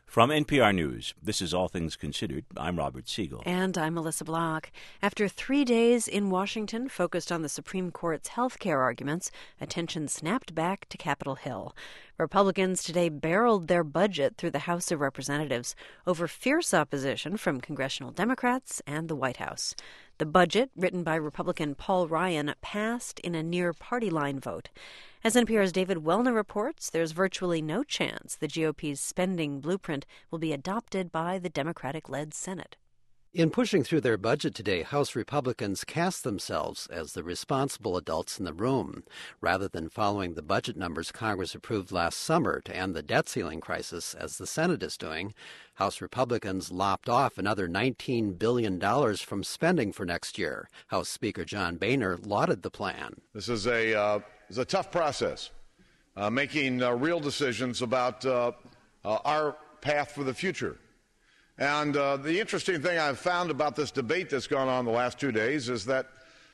From NPR News, this is All Things Considered. I'm Robert Siegel. And I'm Melissa Block. After 3 days in Washington focused on the Supreme Court's health care arguments, attention snapped back to Capitol Hill. Republicans today barreled their budget through the House of Representatives over fierce opposition from congressional Democrats and the White House. The budget, written by Republican Paul Ryan, passed in a near-party line vote. As NPR's David Wellner reports, there's virtually no chance the GOP's spending blueprint will be adopted by the Democratic-led Senate. In pushing through their budget today, House Republicans cast themselves as the responsible adults in the room. Rather than following the budget numbers Congress approved last summer to end the debt ceiling crisis, as the Senate is doing, House Republicans lopped off another $19 billion from spending for next year. House Speaker John Boehner lauded the plan. This is a tough process, making real decisions about our path for the future. And the interesting thing I've found about this debate that's gone on the last 2 days is that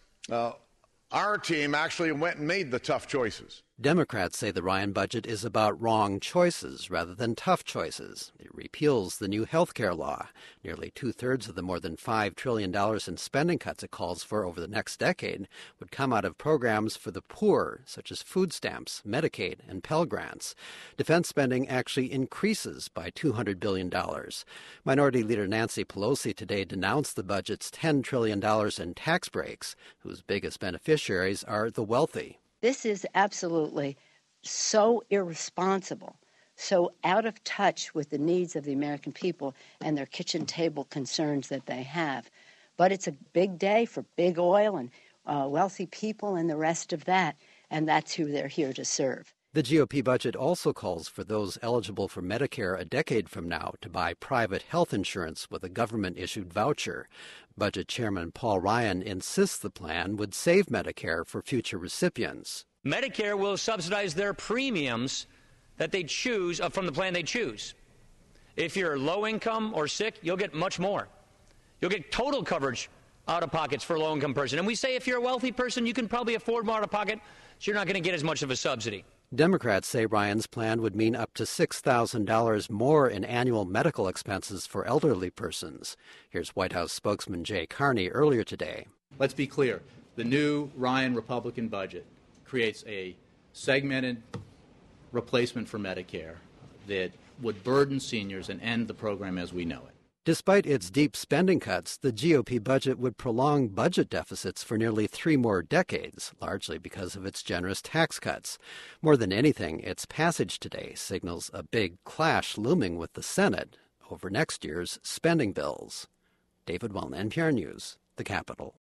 our team actually went and made the tough choices. Democrats say the Ryan budget is about wrong choices rather than tough choices. It repeals the new health care law. Nearly two-thirds of the more than $5 trillion in spending cuts it calls for over the next decade would come out of programs for the poor, such as food stamps, Medicaid, and Pell Grants. Defense spending actually increases by $200 billion. Minority Leader Nancy Pelosi today denounced the budget's $10 trillion in tax breaks, whose biggest beneficiaries are the wealthy. This is absolutely so irresponsible, so out of touch with the needs of the American people and their kitchen table concerns that they have. But it's a big day for big oil and wealthy people and the rest of that, and that's who they're here to serve. The GOP budget also calls for those eligible for Medicare a decade from now to buy private health insurance with a government-issued voucher. Budget Chairman Paul Ryan insists the plan would save Medicare for future recipients. Medicare will subsidize their premiums that they choose from the plan they choose. If you're low income or sick, you'll get much more. You'll get total coverage out of pockets for a low income person. And we say if you're a wealthy person, you can probably afford more out of pocket, so you're not going to get as much of a subsidy. Democrats say Ryan's plan would mean up to $6,000 more in annual medical expenses for elderly persons. Here's White House spokesman Jay Carney earlier today. Let's be clear. The new Ryan Republican budget creates a segmented replacement for Medicare that would burden seniors and end the program as we know it. Despite its deep spending cuts, the GOP budget would prolong budget deficits for nearly 3 more decades, largely because of its generous tax cuts. More than anything, its passage today signals a big clash looming with the Senate over next year's spending bills. David Wellner, NPR News, the Capitol.